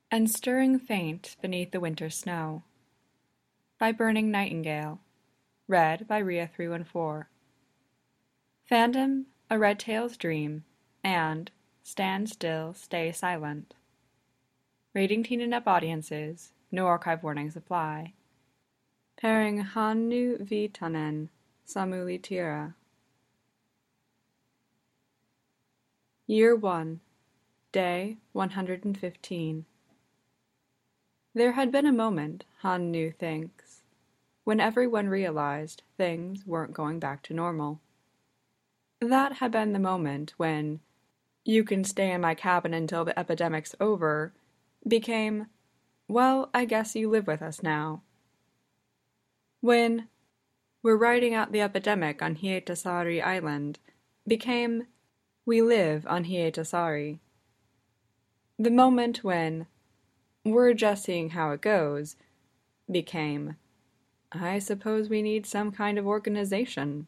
and stirring faint beneath the winter snow. By Burning Nightingale. Read by Rhea314. Fandom, A Red Tail's Dream, and Stand Still, Stay Silent. Rating teen and up audiences. No archive warnings apply. Pairing Hannu Viitanen, Samuli Tira. Year 1, Day 115. There had been a moment, Hannu thinks, when everyone realized things weren't going back to normal. That had been the moment when "you can stay in my cabin until the epidemic's over" became, "well, I guess you live with us now." When "we're riding out the epidemic on Hietasari Island" became, "we live on Hietasari." The moment when "we're just seeing how it goes" became, "I suppose we need some kind of organization."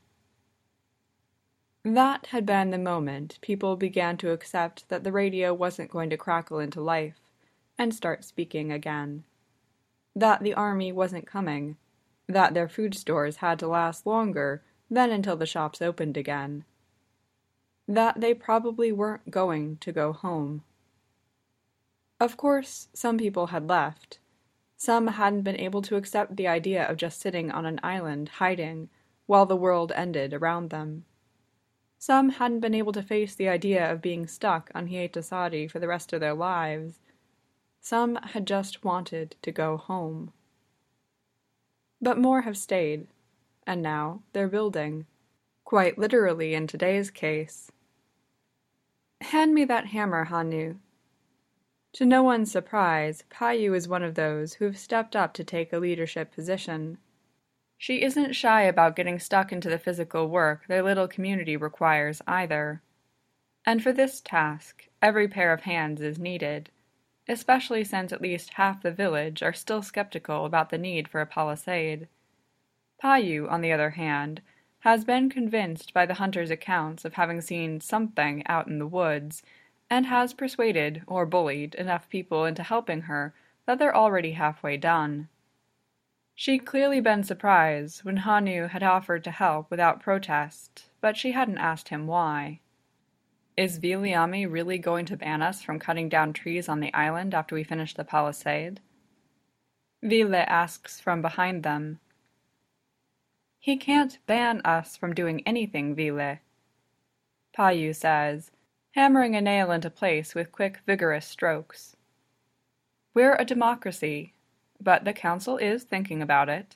That had been the moment people began to accept that the radio wasn't going to crackle into life and start speaking again. That the army wasn't coming. That their food stores had to last longer than until the shops opened again. That they probably weren't going to go home. Of course, some people had left. Some hadn't been able to accept the idea of just sitting on an island hiding while the world ended around them. Some hadn't been able to face the idea of being stuck on Hietasari for the rest of their lives. Some had just wanted to go home. But more have stayed, and now they're building. Quite literally in today's case. "Hand me that hammer, Hannu." To no one's surprise, Payu is one of those who've stepped up to take a leadership position. She isn't shy about getting stuck into the physical work their little community requires either. And for this task, every pair of hands is needed, especially since at least half the village are still skeptical about the need for a palisade. Payu, on the other hand, has been convinced by the hunters' accounts of having seen something out in the woods, and has persuaded or bullied enough people into helping her that they're already halfway done. She'd clearly been surprised when Hannu had offered to help without protest, but she hadn't asked him why. "Is Viliami really going to ban us from cutting down trees on the island after we finish the palisade?" Ville asks from behind them. "He can't ban us from doing anything, Ville," Payu says, hammering a nail into place with quick, vigorous strokes. "We're a democracy, but the council is thinking about it."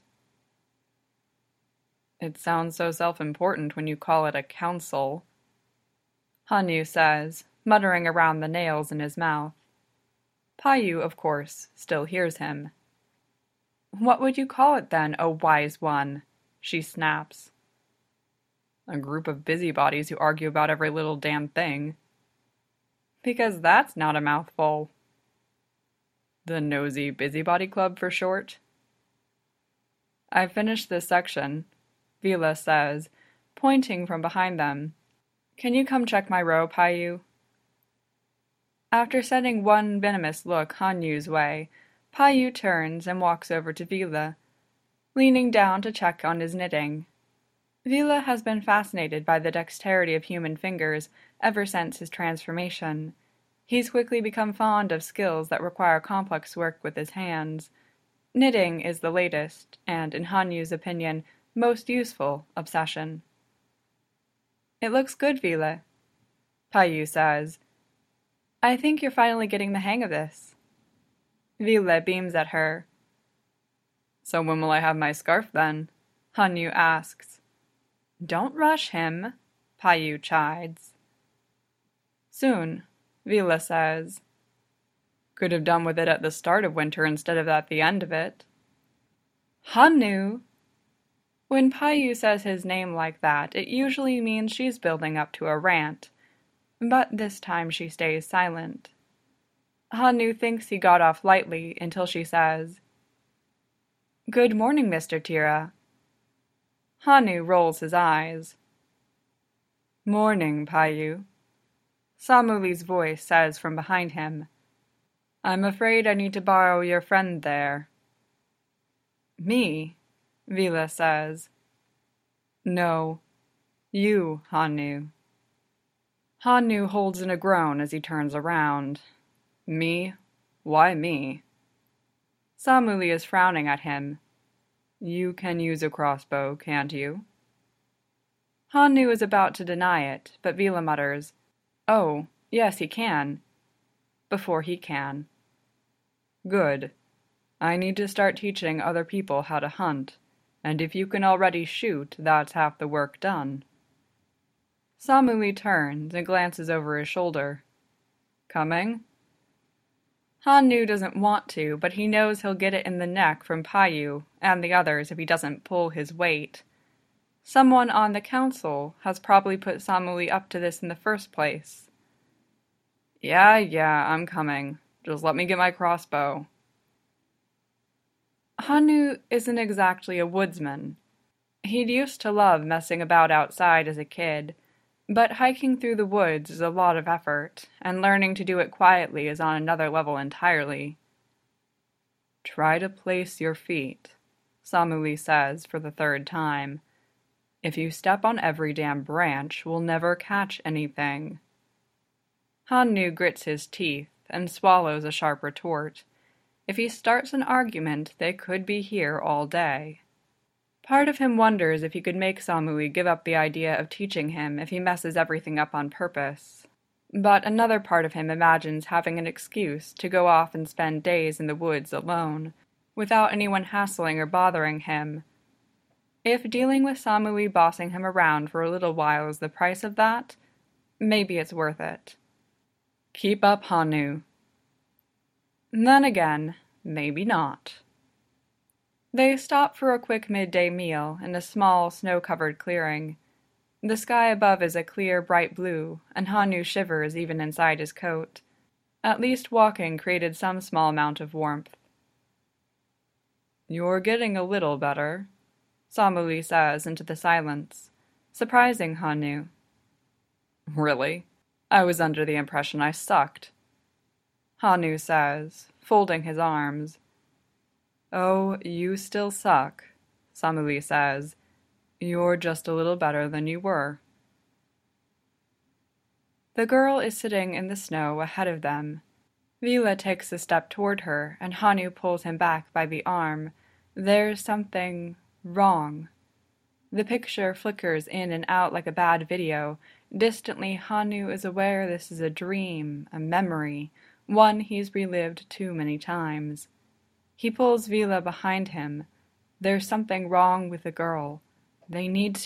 "It sounds so self-important when you call it a council," Hannu says, muttering around the nails in his mouth. Payu, of course, still hears him. "What would you call it then, O wise one?" she snaps. "A group of busybodies who argue about every little damn thing." "Because that's not a mouthful." "The Nosy Busybody Club for short?" "I've finished this section," Ville says, pointing from behind them. "Can you come check my row, Payu?" After sending one venomous look Hannu's way, Payu turns and walks over to Ville, leaning down to check on his knitting. Ville has been fascinated by the dexterity of human fingers ever since his transformation. He's quickly become fond of skills that require complex work with his hands. Knitting is the latest, and in Hannu's opinion, most useful obsession. "It looks good, Ville," Payu says. "I think you're finally getting the hang of this." Ville beams at her. "So when will I have my scarf then?" Hannu asks. "Don't rush him," Payu chides. "Soon," Ville says. "Could have done with it at the start of winter instead of at the end of it." "Hannu!" When Payu says his name like that, it usually means she's building up to a rant. But this time she stays silent. Hannu thinks he got off lightly until she says, "Good morning, Mr. Tira." Hannu rolls his eyes. "Morning, Payu," Samuli's voice says from behind him. I'm afraid I need to borrow your friend there. Me? Vila says. No, you, Hannu. Hannu holds in a groan as he turns around. Me? Why me? Samuli is frowning at him. You can use a crossbow, can't you? Hannu is about to deny it, but Vila mutters, Oh, yes, he can. Before he can. Good. I need to start teaching other people how to hunt, and if you can already shoot, that's half the work done. Samuli turns and glances over his shoulder. Coming? Hannu doesn't want to, but he knows he'll get it in the neck from Payu and the others if he doesn't pull his weight. Someone on the council has probably put Samuli up to this in the first place. Yeah, I'm coming. Just let me get my crossbow. Hannu isn't exactly a woodsman. He'd used to love messing about outside as a kid, but hiking through the woods is a lot of effort, and learning to do it quietly is on another level entirely. Try to place your feet, Samuli says for the third time. If you step on every damn branch, we'll never catch anything. Hannu grits his teeth and swallows a sharp retort. If he starts an argument, they could be here all day. Part of him wonders if he could make Samuli give up the idea of teaching him if he messes everything up on purpose. But another part of him imagines having an excuse to go off and spend days in the woods alone, without anyone hassling or bothering him. If dealing with Samuli bossing him around for a little while is the price of that, maybe it's worth it. Keep up, Hannu. Then again, maybe not. They stop for a quick midday meal in a small, snow-covered clearing. The sky above is a clear, bright blue, and Hannu shivers even inside his coat. At least walking created some small amount of warmth. You're getting a little better, Samuli says into the silence, surprising Hannu. Really? I was under the impression I sucked. Hannu says, folding his arms. Oh, you still suck, Samuli says. You're just a little better than you were. The girl is sitting in the snow ahead of them. Vila takes a step toward her, and Hannu pulls him back by the arm. There's something wrong. The picture flickers in and out like a bad video. Distantly, Hannu is aware this is a dream, a memory, one he's relived too many times. He pulls Vila behind him. There's something wrong with the girl. They need...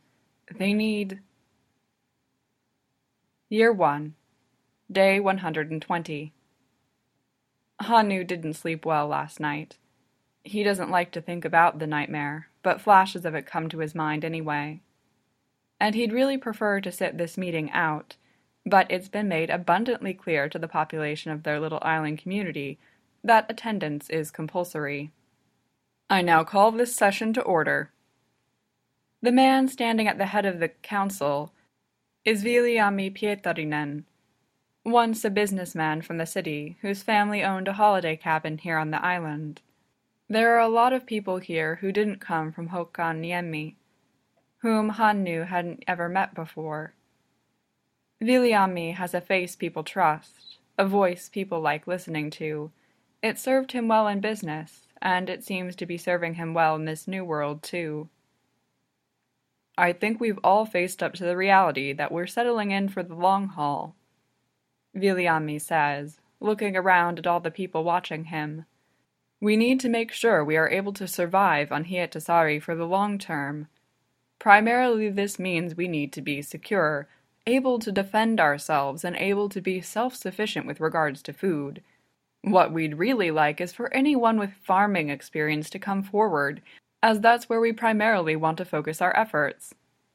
Year 1. Day 120. Hannu didn't sleep well last night. He doesn't like to think about the nightmare, but flashes of it come to his mind anyway. And he'd really prefer to sit this meeting out, but it's been made abundantly clear to the population of their little island community that attendance is compulsory. I now call this session to order. The man standing at the head of the council is Viljami Pietarinen, once a businessman from the city whose family owned a holiday cabin here on the island. There are a lot of people here who didn't come from Hokkaniemi, whom Hannu hadn't ever met before. Viljami has a face people trust, a voice people like listening to. It served him well in business, and it seems to be serving him well in this new world, too. I think we've all faced up to the reality that we're settling in for the long haul, Viljami says, looking around at all the people watching him. We need to make sure we are able to survive on Hietasari for the long term. Primarily this means we need to be secure, able to defend ourselves, and able to be self-sufficient with regards to food. What we'd really like is for anyone with farming experience to come forward, as that's where we primarily want to focus our efforts.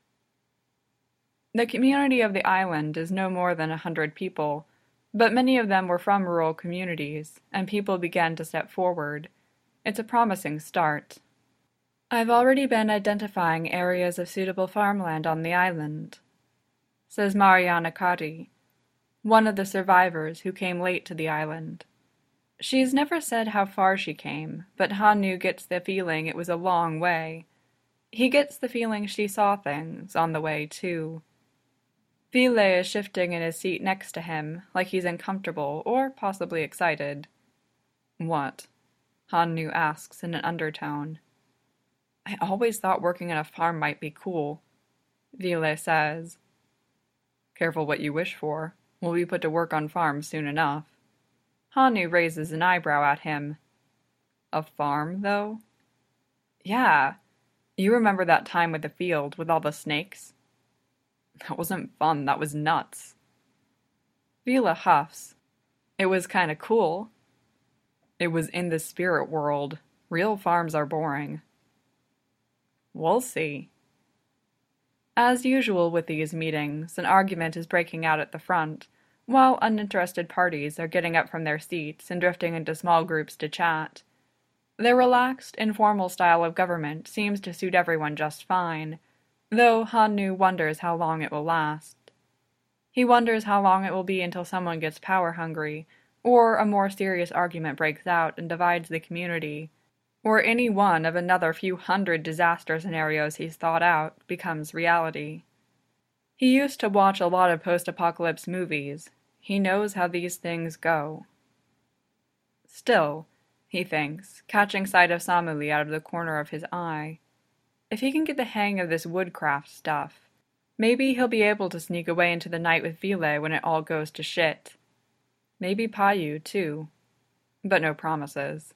The community of the island is no more than 100 people, but many of them were from rural communities, and people began to step forward. It's a promising start. I've already been identifying areas of suitable farmland on the island, says Mariana Kari, one of the survivors who came late to the island. She's never said how far she came, but Hannu gets the feeling it was a long way. He gets the feeling she saw things on the way, too. Ville is shifting in his seat next to him, like he's uncomfortable or possibly excited. What? Hannu asks in an undertone. I always thought working on a farm might be cool, Ville says. Careful what you wish for. We'll be put to work on farms soon enough. Hannu raises an eyebrow at him. A farm, though? Yeah. You remember that time with the field with all the snakes? That wasn't fun, that was nuts. Ville huffs. It was kinda cool. It was in the spirit world. Real farms are boring. We'll see. As usual with these meetings, an argument is breaking out at the front, while uninterested parties are getting up from their seats and drifting into small groups to chat. Their relaxed, informal style of government seems to suit everyone just fine, though Hannu wonders how long it will last. He wonders how long it will be until someone gets power-hungry, or a more serious argument breaks out and divides the community, or any one of another few hundred disaster scenarios he's thought out becomes reality. He used to watch a lot of post-apocalypse movies. He knows how these things go. Still, he thinks, catching sight of Samuli out of the corner of his eye, if he can get the hang of this woodcraft stuff, maybe he'll be able to sneak away into the night with Ville when it all goes to shit. Maybe Payu, too. But no promises.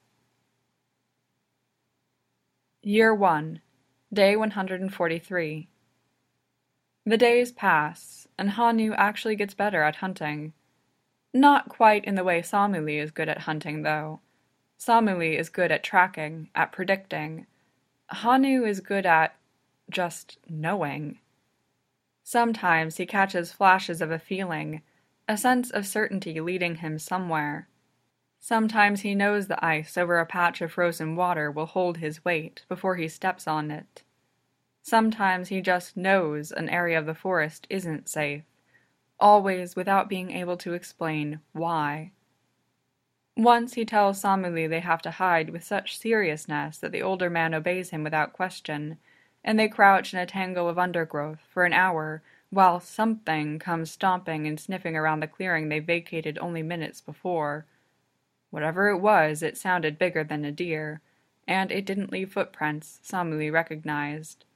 Year 1, Day 143. The days pass, and Hannu actually gets better at hunting. Not quite in the way Samuli is good at hunting, though. Samuli is good at tracking, at predicting. Hannu is good at just knowing. Sometimes he catches flashes of a feeling, a sense of certainty leading him somewhere. Sometimes he knows the ice over a patch of frozen water will hold his weight before he steps on it. Sometimes he just knows an area of the forest isn't safe, always without being able to explain why. Once he tells Samuli they have to hide with such seriousness that the older man obeys him without question, and they crouch in a tangle of undergrowth for an hour while something comes stomping and sniffing around the clearing they vacated only minutes before. Whatever it was, it sounded bigger than a deer, and it didn't leave footprints Samuli recognized.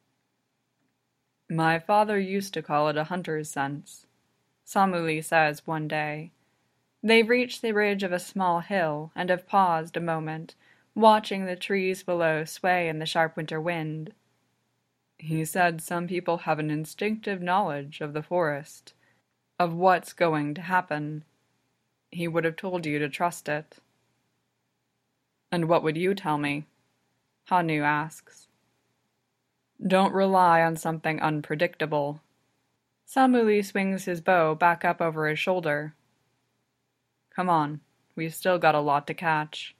My father used to call it a hunter's sense, Samuli says one day. They've reached the ridge of a small hill and have paused a moment, watching the trees below sway in the sharp winter wind. He said some people have an instinctive knowledge of the forest, of what's going to happen. He would have told you to trust it. And what would you tell me? Hannu asks. Don't rely on something unpredictable. Samuli swings his bow back up over his shoulder. Come on, we've still got a lot to catch.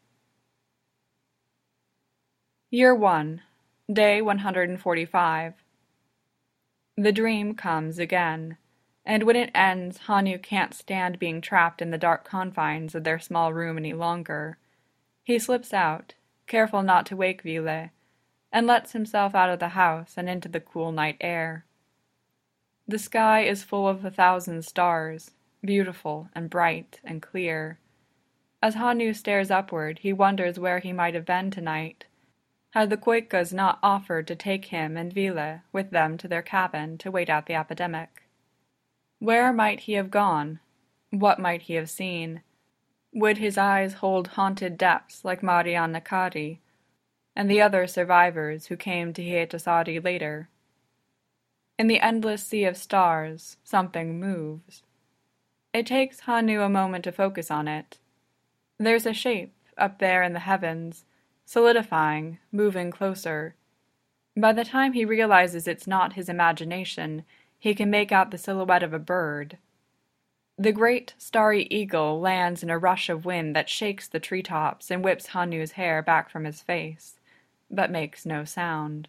Year 1, Day 145. The dream comes again, and when it ends, Hannu can't stand being trapped in the dark confines of their small room any longer. He slips out, careful not to wake Ville, and lets himself out of the house and into the cool night air. The sky is full of 1,000 stars, beautiful and bright and clear. As Hannu stares upward, he wonders where he might have been tonight, had the Khoikas not offered to take him and Ville with them to their cabin to wait out the epidemic. Where might he have gone? What might he have seen? Would his eyes hold haunted depths like Marian Nakari and the other survivors who came to Hietosari later? In the endless sea of stars, something moves. It takes Hannu a moment to focus on it. There's a shape up there in the heavens, solidifying, moving closer. By the time he realizes it's not his imagination, he can make out the silhouette of a bird. The great starry eagle lands in a rush of wind that shakes the treetops and whips Hannu's hair back from his face, but makes no sound.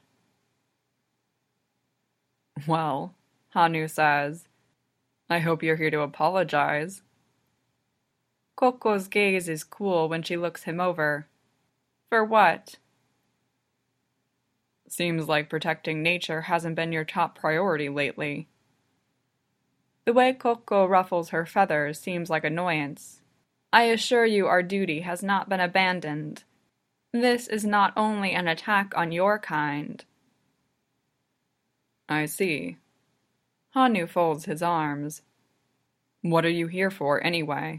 Well, Hannu says, I hope you're here to apologize. Koko's gaze is cool when she looks him over. For what? Seems like protecting nature hasn't been your top priority lately. The way Koko ruffles her feathers seems like annoyance. I assure you our duty has not been abandoned. This is not only an attack on your kind. I see. Hanu folds his arms. What are you here for, anyway?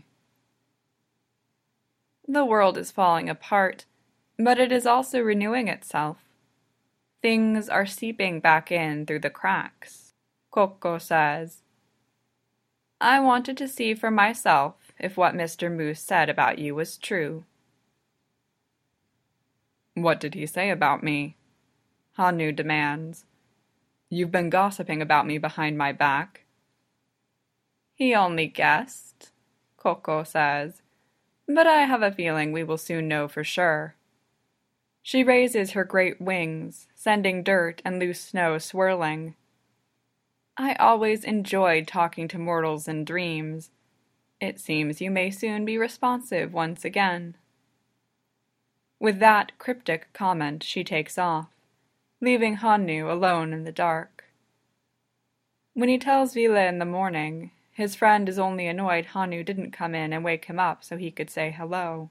The world is falling apart, but it is also renewing itself. Things are seeping back in through the cracks, Koko says. I wanted to see for myself if what Mr. Moose said about you was true. What did he say about me? Hanu demands. You've been gossiping about me behind my back. He only guessed, Koko says, but I have a feeling we will soon know for sure. She raises her great wings, sending dirt and loose snow swirling. I always enjoyed talking to mortals in dreams. It seems you may soon be responsive once again. With that cryptic comment, she takes off, leaving Hanu alone in the dark. When he tells Vila in the morning, his friend is only annoyed Hanu didn't come in and wake him up so he could say hello.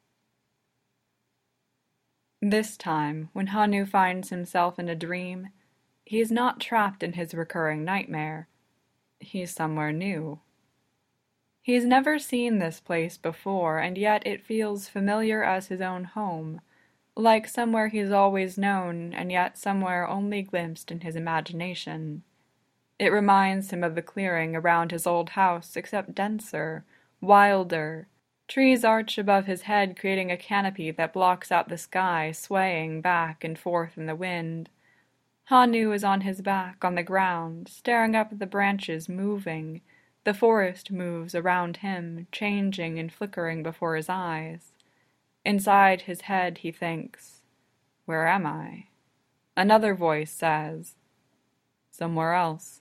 This time, when Hanu finds himself in a dream, he is not trapped in his recurring nightmare. He's somewhere new. He's never seen this place before, and yet it feels familiar as his own home, like somewhere he's always known, and yet somewhere only glimpsed in his imagination. It reminds him of the clearing around his old house, except denser, wilder. Trees arch above his head, creating a canopy that blocks out the sky, swaying back and forth in the wind. Hanu is on his back, on the ground, staring up at the branches moving. The forest moves around him, changing and flickering before his eyes. Inside his head he thinks, where am I? Another voice says, somewhere else.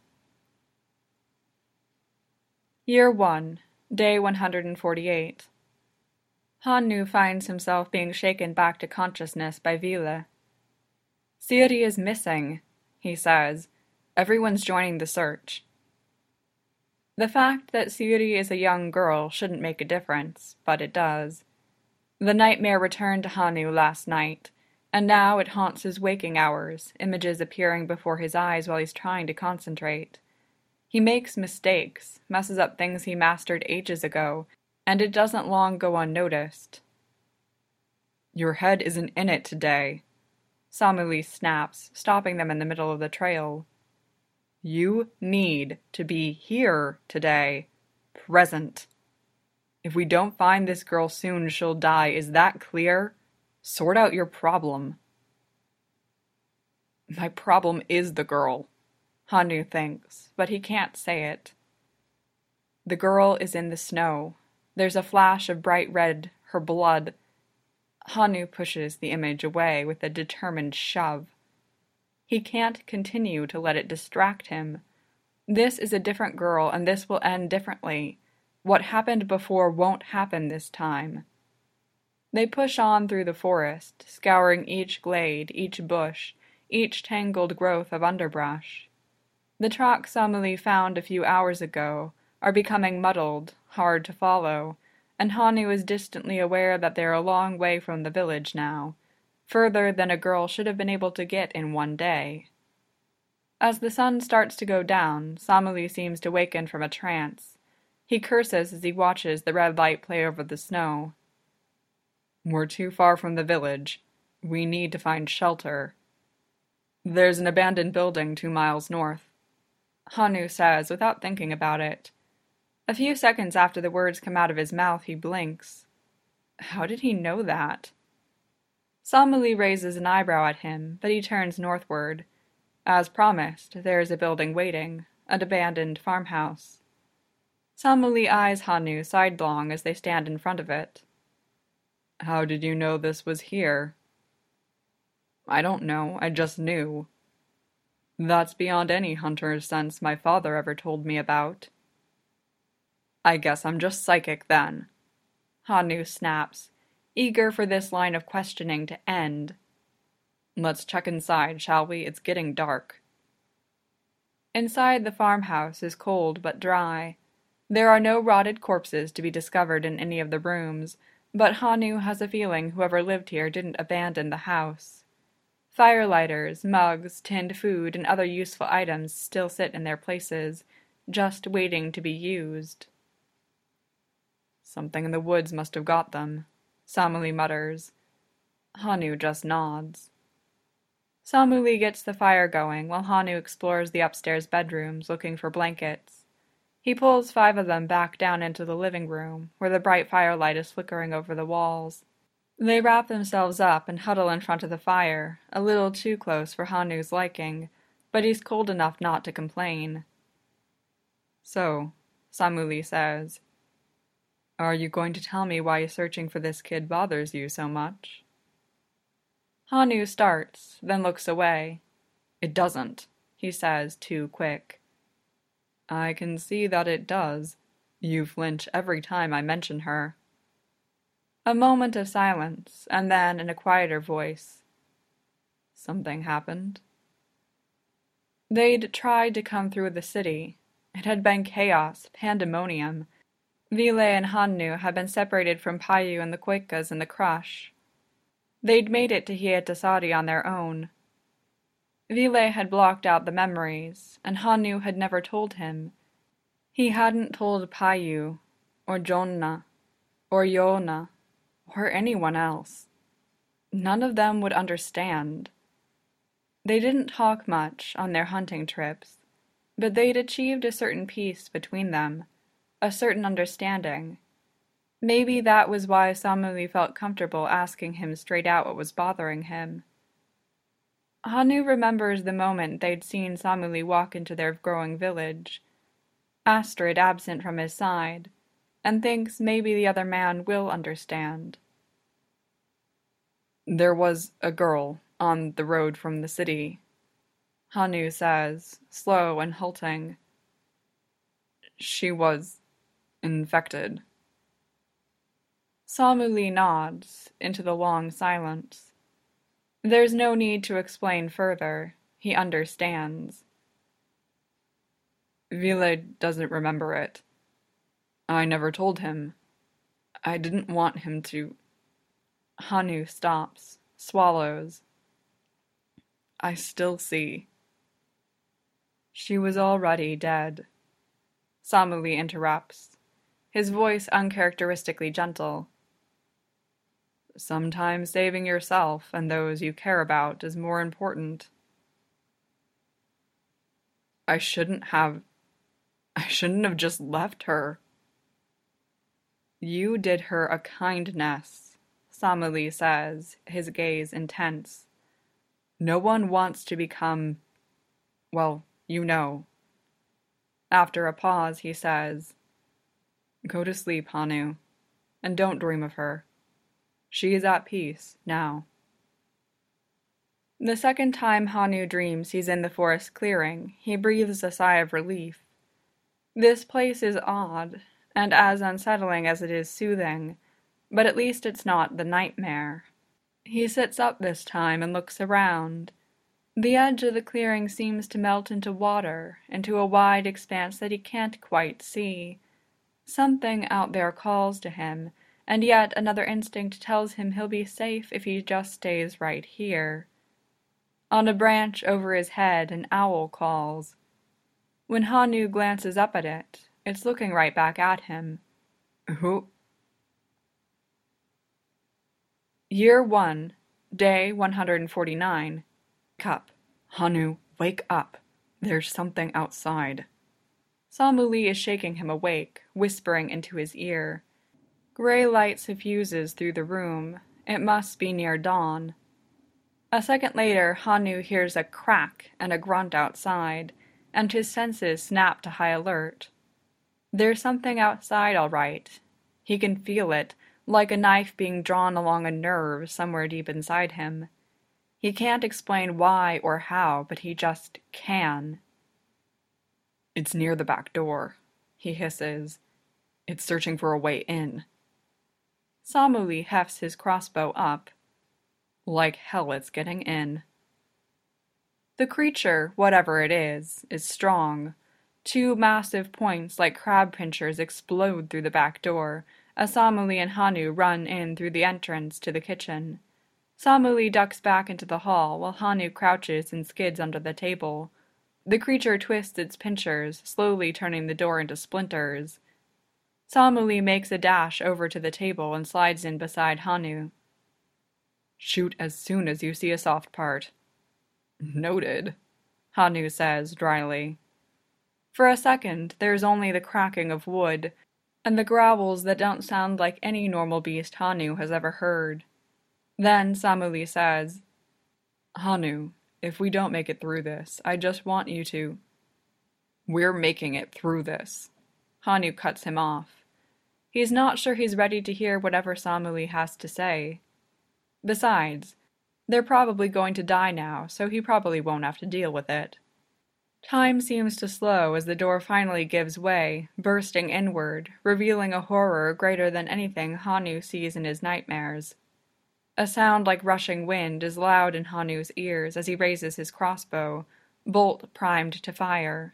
Year 1, Day 148. Hanu finds himself being shaken back to consciousness by Vila. Siri is missing, he says. Everyone's joining the search. The fact that Siri is a young girl shouldn't make a difference, but it does. The nightmare returned to Hanu last night, and now it haunts his waking hours, images appearing before his eyes while he's trying to concentrate. He makes mistakes, messes up things he mastered ages ago, and it doesn't long go unnoticed. Your head isn't in it today, Samuli snaps, stopping them in the middle of the trail. You need to be here today. Present. If we don't find this girl soon, she'll die. Is that clear? Sort out your problem. My problem is the girl, Hanu thinks, but he can't say it. The girl is in the snow. There's a flash of bright red, her blood. Hanu pushes the image away with a determined shove. He can't continue to let it distract him. This is a different girl, and this will end differently. What happened before won't happen this time. They push on through the forest, scouring each glade, each bush, each tangled growth of underbrush. The tracks Samuli found a few hours ago are becoming muddled, hard to follow, and Hanu is distantly aware that they're a long way from the village now, further than a girl should have been able to get in one day. As the sun starts to go down, Samuli seems to waken from a trance. He curses as he watches the red light play over the snow. We're too far from the village. We need to find shelter. There's an abandoned building 2 miles north, Hanu says without thinking about it. A few seconds after the words come out of his mouth, he blinks. How did he know that? Samuli raises an eyebrow at him, but he turns northward. As promised, there is a building waiting, an abandoned farmhouse. Samuli eyes Hanu sidelong as they stand in front of it. How did you know this was here? I don't know, I just knew. That's beyond any hunter's sense my father ever told me about. I guess I'm just psychic then, Hanu snaps, eager for this line of questioning to end. "Let's check inside, shall we? It's getting dark." Inside the farmhouse is cold but dry. There are no rotted corpses to be discovered in any of the rooms, but Hanu has a feeling whoever lived here didn't abandon the house. Firelighters, mugs, tinned food, and other useful items still sit in their places, just waiting to be used. "Something in the woods must have got them," Samuli mutters. Hanu just nods. Samuli gets the fire going while Hanu explores the upstairs bedrooms looking for blankets. He pulls 5 of them back down into the living room, where the bright firelight is flickering over the walls. They wrap themselves up and huddle in front of the fire, a little too close for Hanu's liking, but he's cold enough not to complain. "So," Samuli says, "are you going to tell me why searching for this kid bothers you so much?" Hanu starts, then looks away. "It doesn't," he says, too quick. "I can see that it does. You flinch every time I mention her." A moment of silence, and then in a quieter voice, "Something happened?" They'd tried to come through the city. It had been chaos, pandemonium. Vile and Hanu had been separated from Payu and the Quakas in the crush. They'd made it to Hiatasari on their own. Vile had blocked out the memories, and Hanu had never told him. He hadn't told Payu, or Jonna, or Yona, or anyone else. None of them would understand. They didn't talk much on their hunting trips, but they'd achieved a certain peace between them, a certain understanding. Maybe that was why Samuli felt comfortable asking him straight out what was bothering him. Hanu remembers the moment they'd seen Samuli walk into their growing village, Astrid absent from his side, and thinks maybe the other man will understand. "There was a girl on the road from the city," Hanu says, slow and halting. "She was infected." Samuli nods into the long silence. There's no need to explain further. He understands. "Vile doesn't remember it. I never told him. I didn't want him to." Hanu stops, swallows. "I still see." "She was already dead," Samuli interrupts, his voice uncharacteristically gentle. "Sometimes saving yourself and those you care about is more important." I shouldn't have just left her." "You did her a kindness," Samuli says, his gaze intense. "No one wants to become, well, you know." After a pause, he says, "Go to sleep, Hanu, and don't dream of her. She is at peace now." The second time Hanu dreams he's in the forest clearing, he breathes a sigh of relief. This place is odd, and as unsettling as it is soothing, but at least it's not the nightmare. He sits up this time and looks around. The edge of the clearing seems to melt into water, into a wide expanse that he can't quite see. Something out there calls to him, and yet another instinct tells him he'll be safe if he just stays right here. On a branch over his head, an owl calls. When Hanu glances up at it, it's looking right back at him. "Who?" Year 1, Day 149. Cup. "Hanu, wake up. There's something outside." Samuli is shaking him awake, whispering into his ear. Gray light suffuses through the room. It must be near dawn. A second later, Hanu hears a crack and a grunt outside, and his senses snap to high alert. There's something outside, all right. He can feel it, like a knife being drawn along a nerve somewhere deep inside him. He can't explain why or how, but he just can. "It's near the back door," he hisses. "It's searching for a way in." Samuli hefts his crossbow up. Like hell it's getting in. The creature, whatever it is strong. 2 massive points like crab pinchers explode through the back door, as Samuli and Hanu run in through the entrance to the kitchen. Samuli ducks back into the hall while Hanu crouches and skids under the table. The creature twists its pinchers, slowly turning the door into splinters. Samuli makes a dash over to the table and slides in beside Hanu. Shoot as soon as you see a soft part. Noted, Hanu says dryly. For a second, there's only the cracking of wood, and the growls that don't sound like any normal beast Hanu has ever heard. Then Samuli says, Hanu, if we don't make it through this, I just want you to... We're making it through this. Hanu cuts him off. He's not sure he's ready to hear whatever Samuli has to say. Besides, they're probably going to die now, so he probably won't have to deal with it. Time seems to slow as the door finally gives way, bursting inward, revealing a horror greater than anything Hanu sees in his nightmares. A sound like rushing wind is loud in Hanu's ears as he raises his crossbow, bolt primed to fire.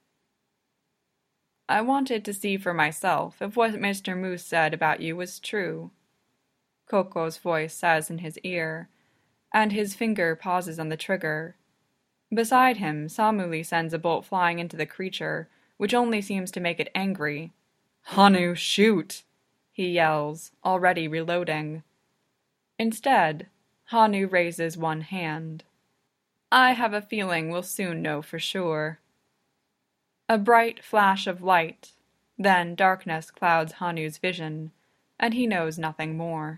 I wanted to see for myself if what Mr. Moose said about you was true, Koko's voice says in his ear, and his finger pauses on the trigger. Beside him, Samuli sends a bolt flying into the creature, which only seems to make it angry. Hanu, shoot! He yells, already reloading. Instead, Hanu raises one hand. I have a feeling we'll soon know for sure. A bright flash of light, then darkness clouds Hanu's vision, and he knows nothing more.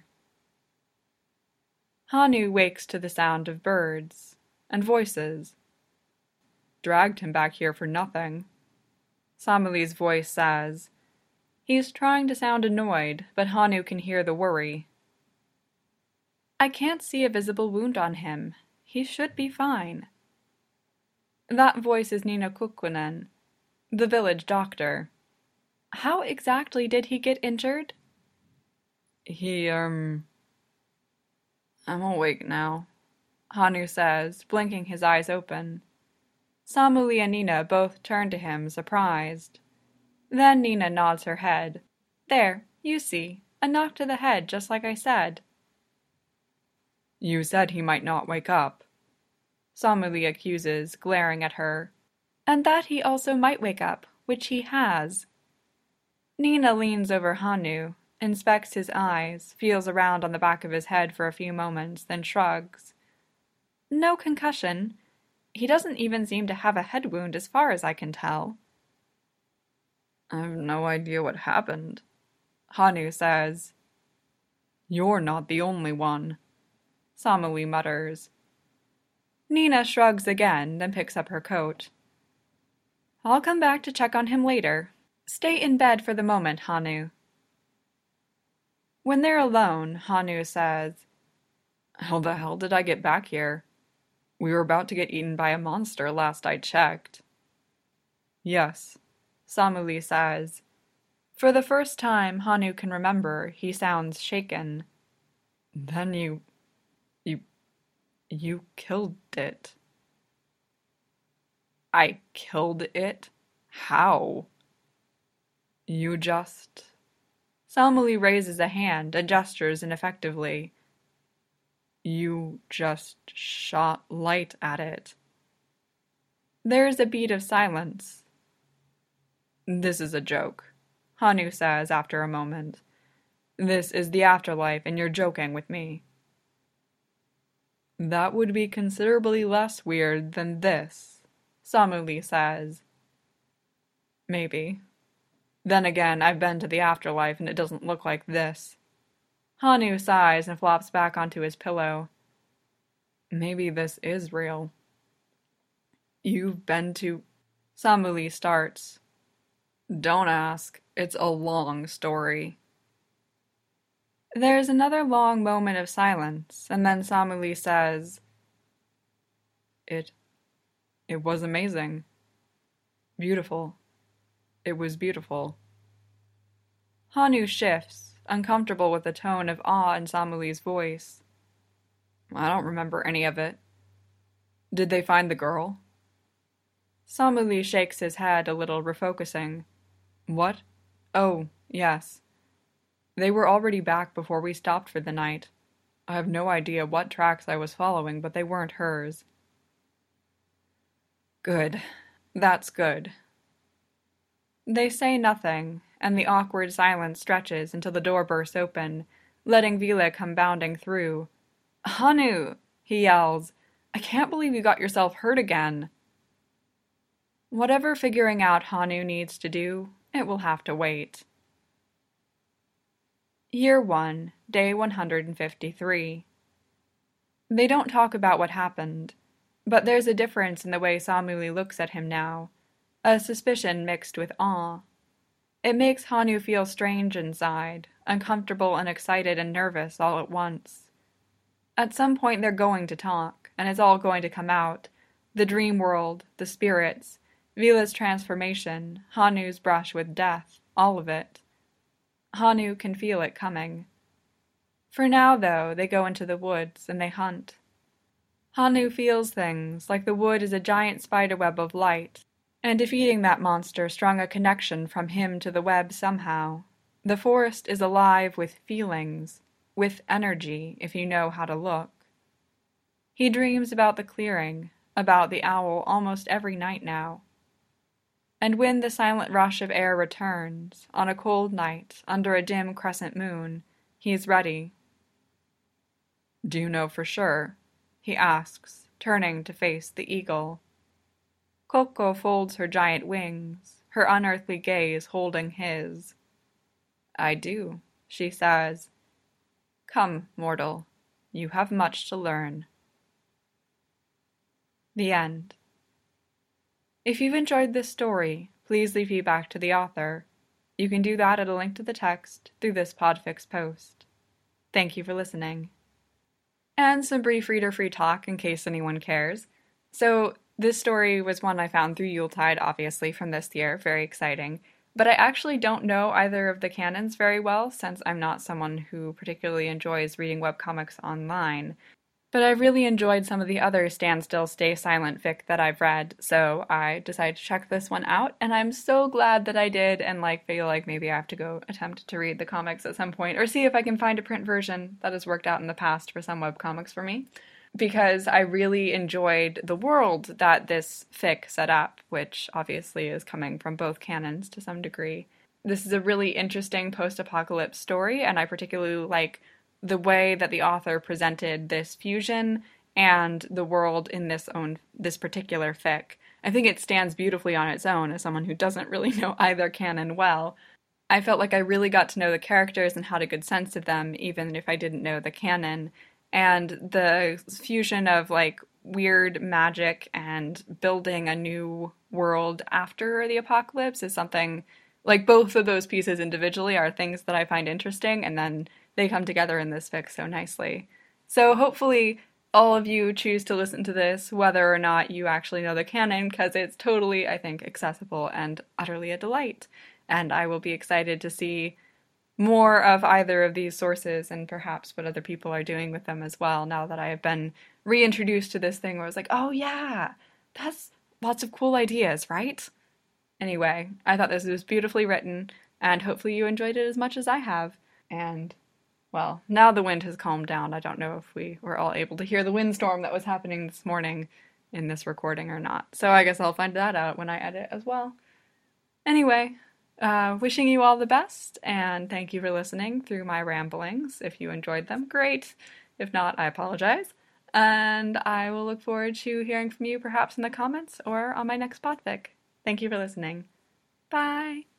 Hanu wakes to the sound of birds and voices. Dragged him back here for nothing, Samuli's voice says. He's trying to sound annoyed, but Hanu can hear the worry. I can't see a visible wound on him. He should be fine. That voice is Nina Kukkonen, the village doctor. How exactly did he get injured? I'm awake now, Hanu says, blinking his eyes open. Samuli and Nina both turn to him, surprised. Then Nina nods her head. There, you see, a knock to the head, just like I said. You said he might not wake up, Samuli accuses, glaring at her. And that he also might wake up, which he has. Nina leans over Hanu, inspects his eyes, feels around on the back of his head for a few moments, then shrugs. No concussion. He doesn't even seem to have a head wound as far as I can tell. I have no idea what happened, Hanu says. You're not the only one, Samuli mutters. Nina shrugs again, then picks up her coat. I'll come back to check on him later. Stay in bed for the moment, Hanu. When they're alone, Hanu says, How the hell did I get back here? We were about to get eaten by a monster last I checked. Yes, Samuli says. For the first time Hanu can remember, he sounds shaken. Then you killed it. I killed it? How? You just... Samuli raises a hand and gestures ineffectively. You just shot light at it. There's a beat of silence. This is a joke, Hanu says after a moment. This is the afterlife and you're joking with me. That would be considerably less weird than this, Samuli says. Maybe. Then again, I've been to the afterlife and it doesn't look like this. Hanu sighs and flops back onto his pillow. Maybe this is real. You've been to... Samuli starts. Don't ask. It's a long story. There's another long moment of silence, and then Samuli says, It was amazing. Beautiful. It was beautiful. Hanu shifts, uncomfortable with the tone of awe in Samuli's voice. I don't remember any of it. Did they find the girl? Samuli shakes his head a little, refocusing. What? Oh, yes. They were already back before we stopped for the night. I have no idea what tracks I was following, but they weren't hers. Good. That's good. They say nothing, and the awkward silence stretches until the door bursts open, letting Vila come bounding through. Hanu! He yells. I can't believe you got yourself hurt again. Whatever figuring out Hanu needs to do, it will have to wait. Year 1, Day 153. They don't talk about what happened, but there's a difference in the way Samuli looks at him now, a suspicion mixed with awe. It makes Hanu feel strange inside, uncomfortable and excited and nervous all at once. At some point they're going to talk, and it's all going to come out. The dream world, the spirits, Vila's transformation, Hanu's brush with death, all of it. Hanu can feel it coming. For now, though, they go into the woods and they hunt. Hanu feels things, like the wood is a giant spiderweb of light, and defeating that monster strung a connection from him to the web somehow. The forest is alive with feelings, with energy, if you know how to look. He dreams about the clearing, about the owl almost every night now. And when the silent rush of air returns, on a cold night, under a dim crescent moon, he is ready. Do you know for sure? He asks, turning to face the eagle. Koko folds her giant wings, her unearthly gaze holding his. I do, she says. Come, mortal, you have much to learn. The end. If you've enjoyed this story, please leave feedback to the author. You can do that at a link to the text through this Podfix post. Thank you for listening. And some brief reader-free talk in case anyone cares. So, this story was one I found through Yuletide, obviously, from this year. Very exciting. But I actually don't know either of the canons very well, since I'm not someone who particularly enjoys reading webcomics online. But I really enjoyed some of the other Stand Still, Stay Silent fic that I've read, so I decided to check this one out, and I'm so glad that I did, and feel like maybe I have to go attempt to read the comics at some point, or see if I can find a print version that has worked out in the past for some webcomics for me, because I really enjoyed the world that this fic set up, which obviously is coming from both canons to some degree. This is a really interesting post-apocalypse story, and I particularly like the way that the author presented this fusion and the world in this particular fic. I think it stands beautifully on its own as someone who doesn't really know either canon well. I felt like I really got to know the characters and had a good sense of them, even if I didn't know the canon. And the fusion of weird magic and building a new world after the apocalypse is something, both of those pieces individually are things that I find interesting, and then they come together in this fic so nicely. So hopefully all of you choose to listen to this, whether or not you actually know the canon, because it's totally, I think, accessible and utterly a delight. And I will be excited to see more of either of these sources and perhaps what other people are doing with them as well, now that I have been reintroduced to this thing where I was like, oh yeah, that's lots of cool ideas, right? Anyway, I thought this was beautifully written, and hopefully you enjoyed it as much as I have. And well, now the wind has calmed down. I don't know if we were all able to hear the windstorm that was happening this morning in this recording or not. So I guess I'll find that out when I edit as well. Anyway, wishing you all the best, and thank you for listening through my ramblings. If you enjoyed them, great. If not, I apologize. And I will look forward to hearing from you perhaps in the comments or on my next podfic. Thank you for listening. Bye!